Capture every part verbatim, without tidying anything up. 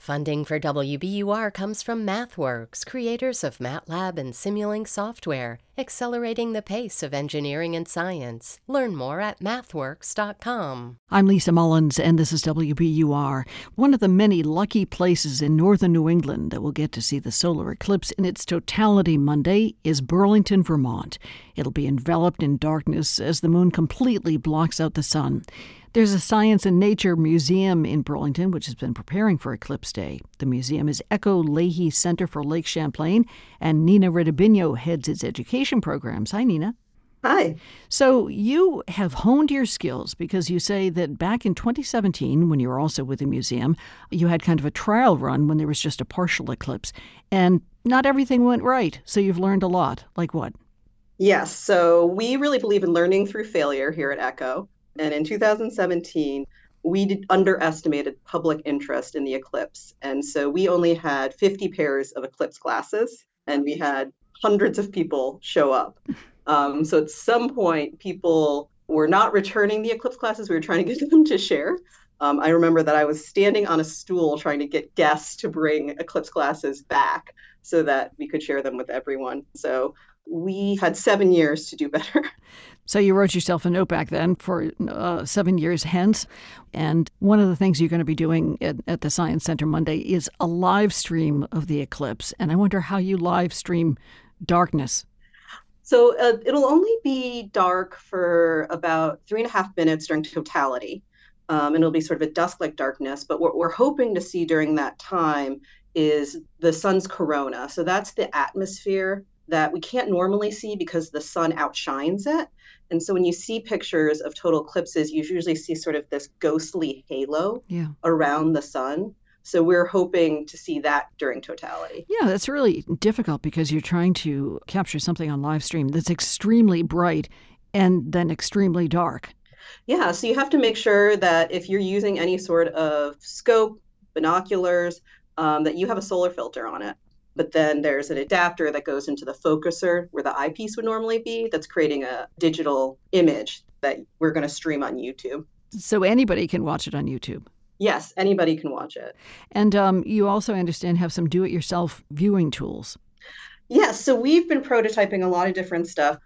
Funding for W B U R comes from MathWorks, creators of MATLAB and Simulink software, accelerating the pace of engineering and science. Learn more at mathworks dot com. I'm Lisa Mullins, and this is W B U R. One of the many lucky places in northern New England that will get to see the solar eclipse in its totality Monday is Burlington, Vermont. It'll be enveloped in darkness as the moon completely blocks out the sun. There's a Science and Nature Museum in Burlington, which has been preparing for Eclipse Day. The museum is Echo Leahy Center for Lake Champlain, and Nina Rittibino heads its education programs. Hi, Nina. Hi. So you have honed your skills because you say that back in twenty seventeen, when you were also with the museum, you had kind of a trial run when there was just a partial eclipse, and not everything went right. So you've learned a lot. Like what? Yes. So we really believe in learning through failure here at Echo. And in two thousand seventeen, we did underestimated public interest in the eclipse. And so we only had fifty pairs of eclipse glasses, and we had hundreds of people show up. Um, so at some point, people were not returning the eclipse glasses. We were trying to get them to share. Um, I remember that I was standing on a stool trying to get guests to bring eclipse glasses back so that we could share them with everyone. So we had seven years to do better. So you wrote yourself a note back then for uh, seven years hence. And one of the things you're going to be doing at, at the Science Center Monday is a live stream of the eclipse. And I wonder how you live stream darkness. So uh, it'll only be dark for about three and a half minutes during totality. Um, and it'll be sort of a dusk-like darkness. But what we're hoping to see during that time is the sun's corona. So that's the atmosphere that we can't normally see because the sun outshines it. And so when you see pictures of total eclipses, you usually see sort of this ghostly halo yeah. around the sun. So we're hoping to see that during totality. Yeah, that's really difficult because you're trying to capture something on live stream that's extremely bright and then extremely dark. Yeah, so you have to make sure that if you're using any sort of scope, binoculars, um, that you have a solar filter on it. But then there's an adapter that goes into the focuser where the eyepiece would normally be that's creating a digital image that we're going to stream on YouTube. So anybody can watch it on YouTube? Yes, anybody can watch it. And um, you also, I understand, have some do-it-yourself viewing tools. Yes, so we've been prototyping a lot of different stuff.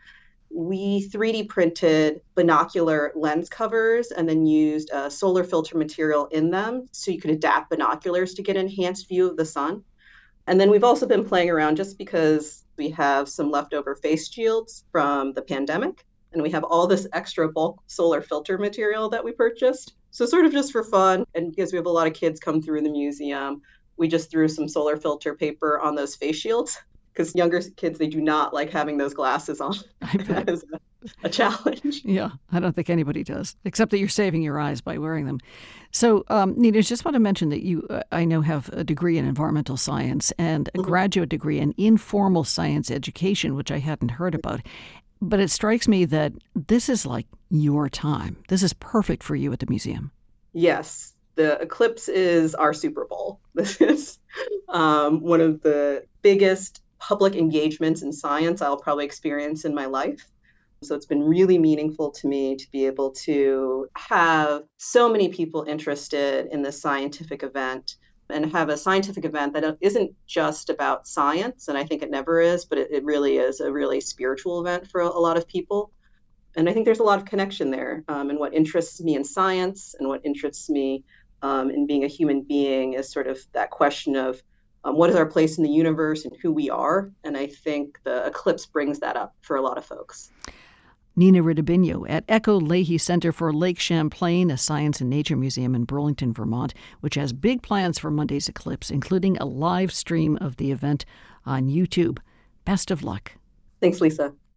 We three D printed binocular lens covers and then used a solar filter material in them so you could adapt binoculars to get an enhanced view of the sun. And then we've also been playing around just because we have some leftover face shields from the pandemic, and we have all this extra bulk solar filter material that we purchased. So sort of just for fun, and because we have a lot of kids come through the museum, we just threw some solar filter paper on those face shields, because younger kids, they do not like having those glasses on. I bet. That is a, a challenge. Yeah, I don't think anybody does, except that you're saving your eyes by wearing them. So, um, Nina, I just want to mention that you, uh, I know, have a degree in environmental science and a mm-hmm. graduate degree in informal science education, which I hadn't heard about. But it strikes me that this is like your time. This is perfect for you at the museum. Yes. The eclipse is our Super Bowl. This is um, one of the biggest public engagements in science I'll probably experience in my life. So it's been really meaningful to me to be able to have so many people interested in this scientific event and have a scientific event that isn't just about science, and I think it never is, but it, it really is a really spiritual event for a, a lot of people. And I think there's a lot of connection there. Um, and what interests me in science and what interests me um, in being a human being is sort of that question of um, what is our place in the universe and who we are. And I think the eclipse brings that up for a lot of folks. Nina Rittibino at Echo Leahy Center for Lake Champlain, a science and nature museum in Burlington, Vermont, which has big plans for Monday's eclipse, including a live stream of the event on YouTube. Best of luck. Thanks, Lisa.